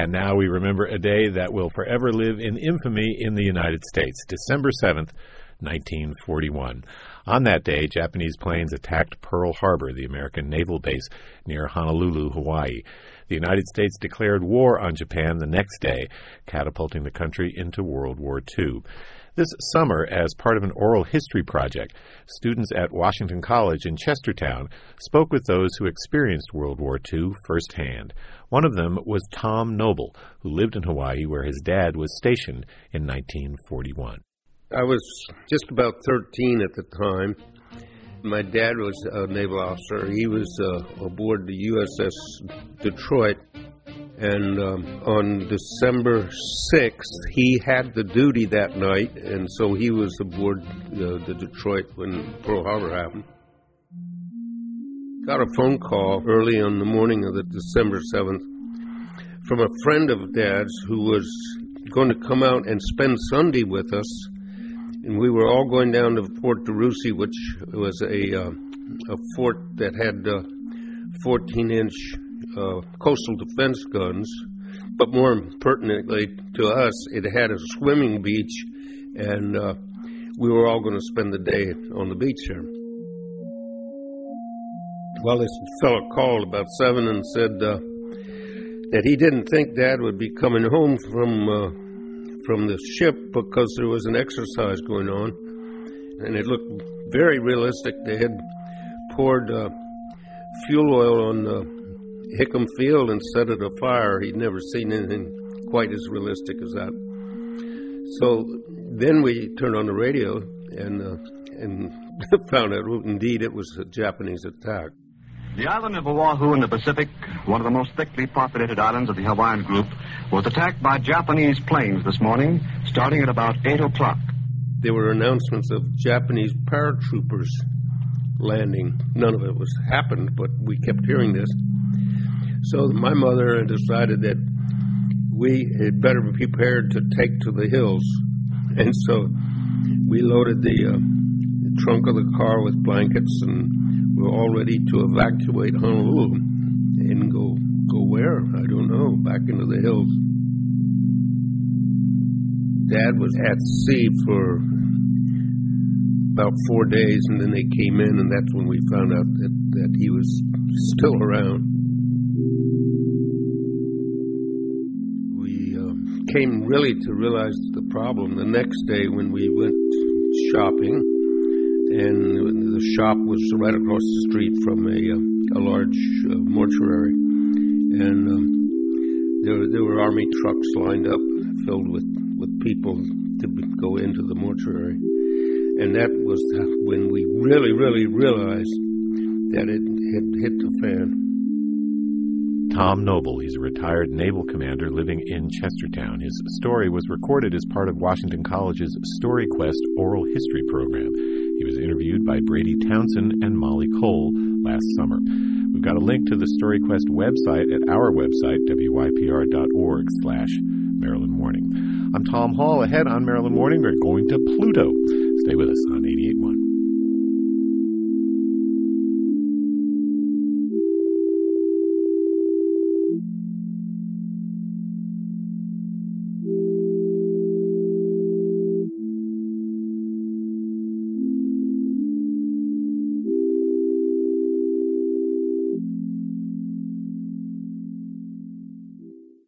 And now we remember a day that will forever live in infamy in the United States, December 7th, 1941. On that day, Japanese planes attacked Pearl Harbor, the American naval base near Honolulu, Hawaii. The United States declared war on Japan the next day, catapulting the country into World War II. This summer, as part of an oral history project, students at Washington College in Chestertown spoke with those who experienced World War II firsthand. One of them was Tom Noble, who lived in Hawaii where his dad was stationed in 1941. I was just about 13 at the time. My dad was a naval officer. He was aboard the USS Detroit. And on December 6th, he had the duty that night, and so he was aboard the Detroit when Pearl Harbor happened. Got a phone call early on the morning of the December 7th from a friend of Dad's who was going to come out and spend Sunday with us. And we were all going down to Fort DeRussy, which was a fort that had 14-inch coastal defense guns. But more pertinently to us, it had a swimming beach, and we were all going to spend the day on the beach there. Well, this fellow called about 7 and said that he didn't think Dad would be coming home from the ship because there was an exercise going on, and it looked very realistic. They had poured fuel oil on Hickam Field and set it afire. He'd never seen anything quite as realistic as that. So then we turned on the radio and found out, indeed, it was a Japanese attack. The island of Oahu in the Pacific, one of the most thickly populated islands of the Hawaiian group, was attacked by Japanese planes this morning, starting at about 8 o'clock. There were announcements of Japanese paratroopers landing. None of it was happened, but we kept hearing this. So my mother decided that we had better be prepared to take to the hills. And so we loaded the trunk of the car with blankets, and we were all ready to evacuate Honolulu and go where? I don't know, back into the hills. Dad was at sea for about 4 days, and then they came in, and that's when we found out that he was still around. We came really to realize the problem the next day when we went shopping, and the shop was right across the street from a large mortuary, and there were Army trucks lined up filled with people to go into the mortuary. And that was when we really, really realized that it had hit the fan. Tom Noble, he's a retired naval commander living in Chestertown. His story was recorded as part of Washington College's StoryQuest oral history program. He was interviewed by Brady Townsend and Molly Cole last summer. We've got a link to the StoryQuest website at our website, wypr.org/Maryland Morning. I'm Tom Hall. Ahead on Maryland Morning, we're going to Pluto. Stay with us on 88.1.